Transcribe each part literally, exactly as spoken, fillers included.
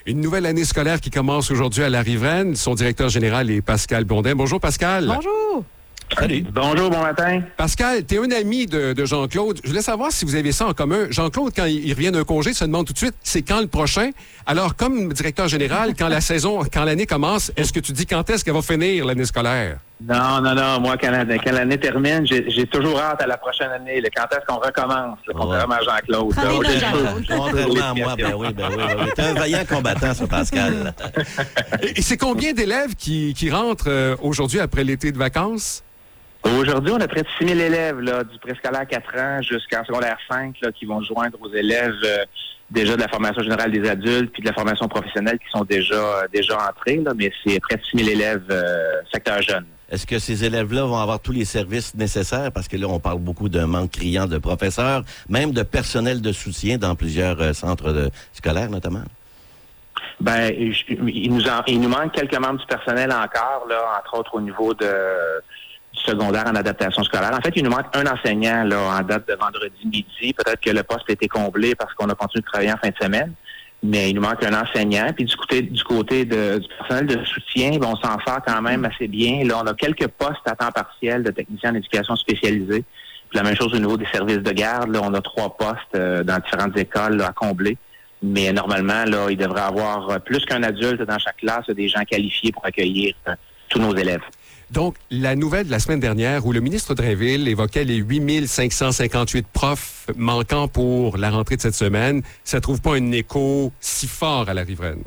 Une nouvelle année scolaire qui commence aujourd'hui à la Riveraine. Son directeur général est Pascal Blondin. Bonjour, Pascal. Bonjour. Salut. Bonjour, bon matin. Pascal, tu es un ami de, de Jean-Claude. Je voulais savoir si vous avez ça en commun. Jean-Claude, quand il revient d'un congé, se demande tout de suite, c'est quand le prochain? Alors, comme directeur général, quand la saison, quand l'année commence, est-ce que tu dis quand est-ce qu'elle va finir l'année scolaire? Non, non, non. Moi, quand, quand l'année termine, j'ai, j'ai toujours hâte à la prochaine année. Là, quand est-ce qu'on recommence? Là, contrairement à Jean-Claude. Contrairement à moi, ben oui, ben oui. Ben oui. T'es un vaillant combattant, ça, Pascal. Et, et c'est combien d'élèves qui, qui rentrent euh, aujourd'hui après l'été de vacances? Aujourd'hui, on a près de six mille élèves là, du préscolaire quatre ans jusqu'en secondaire cinq là, qui vont se joindre aux élèves euh, déjà de la formation générale des adultes puis de la formation professionnelle qui sont déjà euh, déjà entrés. Là, mais c'est près de six mille élèves euh, secteur jeune. Est-ce que ces élèves-là vont avoir tous les services nécessaires? Parce que là, on parle beaucoup d'un manque criant de professeurs, même de personnel de soutien dans plusieurs euh, centres de, scolaires, notamment. Ben, il nous, en, il nous manque quelques membres du personnel encore, là, entre autres au niveau de secondaire en adaptation scolaire. En fait, il nous manque un enseignant là, en date de vendredi midi. Peut-être que le poste a été comblé parce qu'on a continué de travailler en fin de semaine, mais il nous manque un enseignant. Puis du côté du côté de, du personnel de soutien, ben, on s'en sort quand même assez bien. Là, on a quelques postes à temps partiel de techniciens en éducation spécialisée. Puis la même chose au niveau des services de garde. Là, on a trois postes euh, dans différentes écoles là, à combler. Mais normalement, là, il devrait y avoir plus qu'un adulte dans chaque classe, des gens qualifiés pour accueillir euh, tous nos élèves. Donc, la nouvelle de la semaine dernière où le ministre Drainville évoquait les huit mille cinq cent cinquante-huit profs manquants pour la rentrée de cette semaine, ça ne trouve pas un écho si fort à la Riveraine?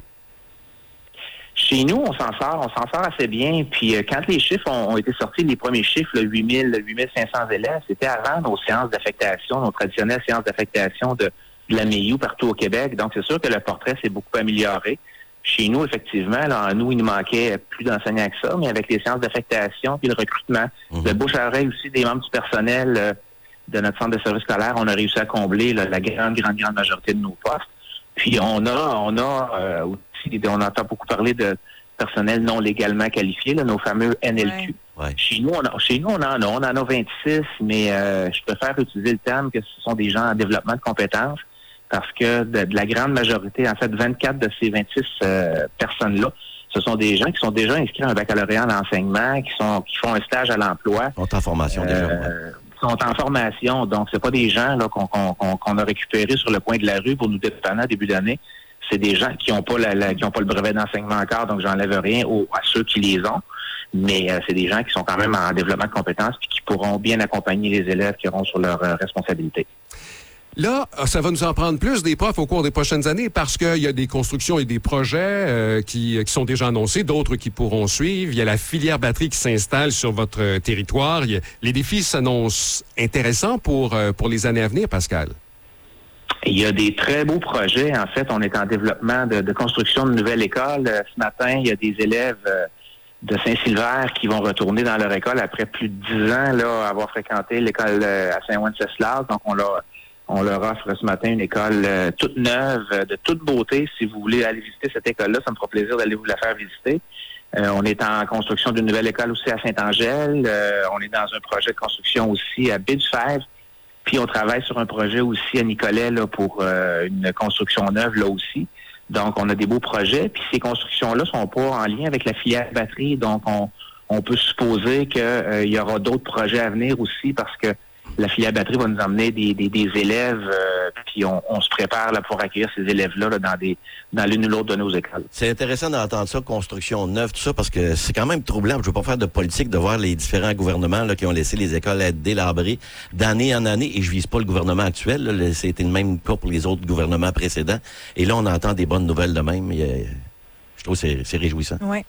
Chez nous, on s'en sort, on s'en sort assez bien. Puis euh, quand les chiffres ont, ont été sortis, les premiers chiffres, là, huit mille, huit mille cinq cents élèves, c'était avant nos séances d'affectation, nos traditionnelles séances d'affectation de, de la M I U partout au Québec. Donc, c'est sûr que le portrait s'est beaucoup amélioré. Chez nous, effectivement, là, nous, il nous manquait plus d'enseignants que ça, mais avec les séances d'affectation puis le recrutement, mmh. le bouche à oreille aussi des membres du personnel euh, de notre centre de service scolaire, on a réussi à combler là, la grande, grande, grande majorité de nos postes. Puis on a, on a euh, aussi, on entend beaucoup parler de personnel non légalement qualifié, là, nos fameux N L Q. Ouais. Ouais. Chez nous, on a, chez nous, on en a, on en a vingt-six, mais euh, je préfère utiliser le terme que ce sont des gens en développement de compétences. Parce que de, de la grande majorité, en fait, vingt-quatre de ces vingt-six euh, personnes-là, ce sont des gens qui sont déjà inscrits à un baccalauréat en enseignement, qui sont qui font un stage à l'emploi. Ils sont en formation euh, déjà. Ouais. sont en formation, donc c'est pas des gens là qu'on, qu'on, qu'on a récupérés sur le coin de la rue pour nous dépanner à début d'année. C'est des gens qui n'ont pas la, la, qui ont pas le brevet d'enseignement encore, donc j'enlève rien aux, à ceux qui les ont. Mais euh, c'est des gens qui sont quand même en développement de compétences puis qui pourront bien accompagner les élèves qui auront sur leur euh, responsabilité. Là, ça va nous en prendre plus des profs au cours des prochaines années parce qu'il y a des constructions et des projets euh, qui, qui sont déjà annoncés, d'autres qui pourront suivre. Il y a la filière batterie qui s'installe sur votre territoire. Il y a, les défis s'annoncent intéressants pour, euh, pour les années à venir, Pascal. Il y a des très beaux projets. En fait, on est en développement de, de construction de nouvelles écoles. Ce matin, il y a des élèves euh, de Saint-Sylvain qui vont retourner dans leur école après plus de dix ans là, avoir fréquenté l'école euh, à Saint-Wenceslas. Donc, on leur, on leur offre ce matin une école euh, toute neuve, de toute beauté. Si vous voulez aller visiter cette école-là, ça me fera plaisir d'aller vous la faire visiter. Euh, on est en construction d'une nouvelle école aussi à Saint-Angèle. Euh, on est dans un projet de construction aussi à Baie-du-Fèvre. Puis on travaille sur un projet aussi à Nicolet là, pour euh, une construction neuve là aussi. Donc, on a des beaux projets. Puis ces constructions-là sont pas en lien avec la filière batterie. Donc, on, on peut supposer qu'il euh, y aura d'autres projets à venir aussi parce que la filière batterie va nous emmener des, des, des élèves. Euh, puis on, on se prépare là, pour accueillir ces élèves-là là, dans des dans l'une ou l'autre de nos écoles. C'est intéressant d'entendre ça, construction neuve, tout ça, parce que c'est quand même troublant. Je ne veux pas faire de politique de voir les différents gouvernements là, qui ont laissé les écoles être délabrées d'année en année. Et je vise pas le gouvernement actuel. Là, c'était le même cas pour les autres gouvernements précédents. Et là, on entend des bonnes nouvelles de même. Et, je trouve que c'est, c'est réjouissant. Oui.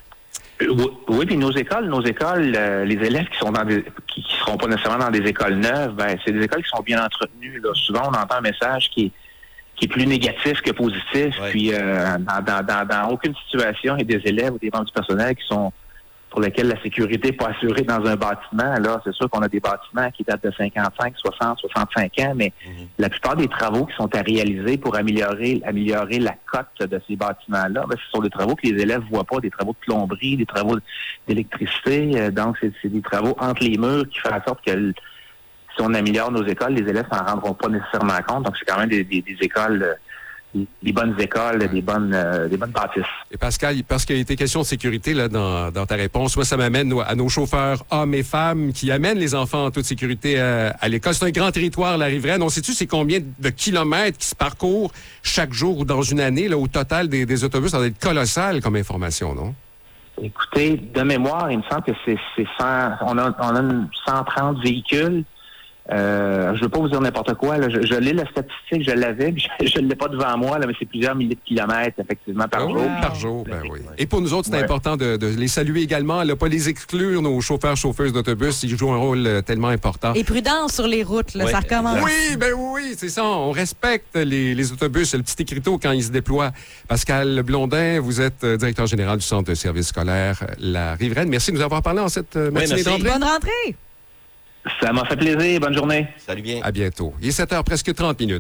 Oui, puis nos écoles, nos écoles, euh, les élèves qui sont dans des, qui, qui seront pas nécessairement dans des écoles neuves, ben c'est des écoles qui sont bien entretenues. Là. Souvent, on entend un message qui est, qui est plus négatif que positif. Ouais. Puis, euh, dans, dans, dans, dans aucune situation, il y a des élèves ou des membres du personnel qui sont pour lesquels la sécurité n'est pas assurée dans un bâtiment. Là, c'est sûr qu'on a des bâtiments qui datent de cinquante-cinq, soixante, soixante-cinq ans, mais mm-hmm. la plupart des travaux qui sont à réaliser pour améliorer, améliorer la cote de ces bâtiments-là, ben, ce sont des travaux que les élèves voient pas, des travaux de plomberie, des travaux d'électricité. Donc, c'est, c'est des travaux entre les murs qui font en sorte que si on améliore nos écoles, les élèves s'en rendront pas nécessairement compte. Donc, c'est quand même des, des, des écoles des bonnes écoles, des bonnes, euh, des bonnes bâtisses. Et Pascal, parce qu'il a été question de sécurité là, dans, dans ta réponse, moi, ça m'amène à nos chauffeurs hommes et femmes qui amènent les enfants en toute sécurité à, à l'école. C'est un grand territoire, la Riveraine. On sait-tu c'est combien de kilomètres qui se parcourent chaque jour ou dans une année, là, au total des, des autobus? Ça doit être colossal comme information, non? Écoutez, de mémoire, il me semble que c'est, c'est cent, on a, on a une cent trente véhicules. Euh, je ne veux pas vous dire n'importe quoi. Là. Je, je lis la statistique, je l'avais, mais je ne l'ai pas devant moi, là, mais c'est plusieurs milliers de kilomètres, effectivement, par oh, jour. Par jour, ben oui. Et pour nous autres, c'est ouais. important de, de les saluer également, ne pas les exclure, nos chauffeurs, chauffeuses d'autobus. Ils jouent un rôle euh, tellement important. Et prudence sur les routes, là, Ouais, ça recommence. Oui, ben oui, c'est ça. On respecte les, les autobus, le petit écriteau quand ils se déploient. Pascal Blondin, vous êtes euh, directeur général du Centre de services scolaires La Riveraine. Merci de nous avoir parlé en cette euh, matinée merci. d'entrée. Bonne rentrée! Ça m'a fait plaisir. Bonne journée. Salut bien. À bientôt. Il est sept heures, presque trente minutes.